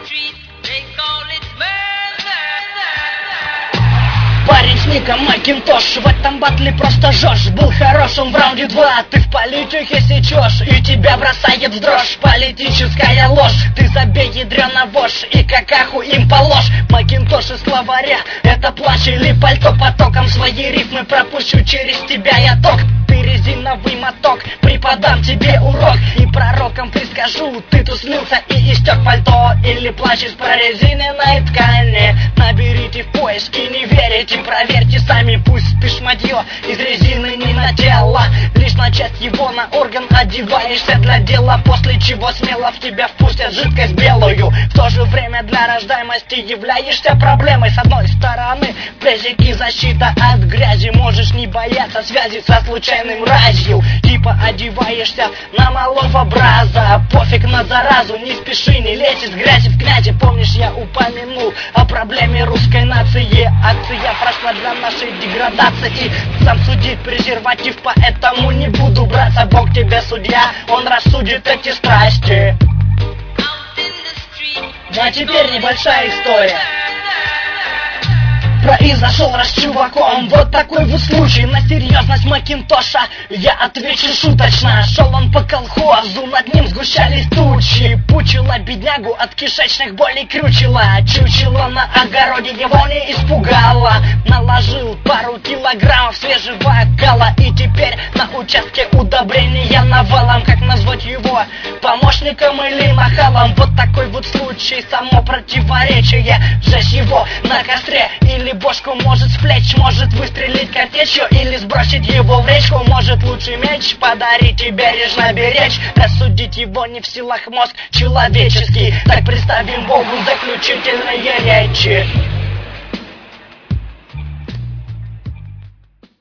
Парень с ником Макинтош в этом батле просто жжешь. Был хорош он в раунде 2, ты в политике сечешь, и тебя бросает в дрожь политическая ложь. Ты забей ядрёна вошь и какаху им положь. Макинтош из словаря — это плащ или пальто. Потоком свои рифмы пропущу через тебя я ток. Ты резиновый моток, преподам тебе урок и пророкам предскажу: ты тут слился и истек пальто или плащ из прорезиненной ткани. Наберите в поиск и не верите, проверьте сами, пусть ты шматье из резины не надела. Лишь на часть его, на орган одеваешься для дела, после чего смело в тебя впустят жидкость белую. В то же время для рождаемости являешься проблемой. С одной стороны презики, защита от грязи, можешь не бояться связи со случайным разью. Типа одеваешься на малого браза, пофиг на заразу, не спеши, не лезь из грязи в князи. Помнишь, я упомянул о проблеме русской нации? Акция прошла для нашей деградации, и сам судит презерватив, поэтому не буду браться. Бог тебе судья, он рассудит эти страсти. Ну а теперь небольшая история. Произошел раз с чуваком вот такой вот случай. На серьезность Макинтоша я отвечу шуточно. Шел он по колхозу, над ним сгущались тучи. Пучила беднягу от кишечных болей крючила. Чучело на огороде его не испугало. Наложил пару килограммов свежего кала, и теперь на участке удобрения навалом. Как назвать его? Помощником или нахалом? Вот такой вот случай, само противоречие. Сжечь его на костре или бошку может с плеч, может выстрелить картечью или сбросить его в речку. Может лучше меч подарить и бережно беречь. Рассудить его не в силах мозг человеческий. Так представим Богу заключительные речи.